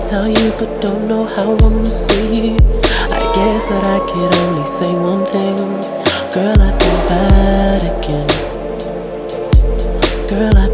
tell you, but don't know how I'ma say it. I guess that I could only say one thing. Girl, I've been bad again. Girl, I've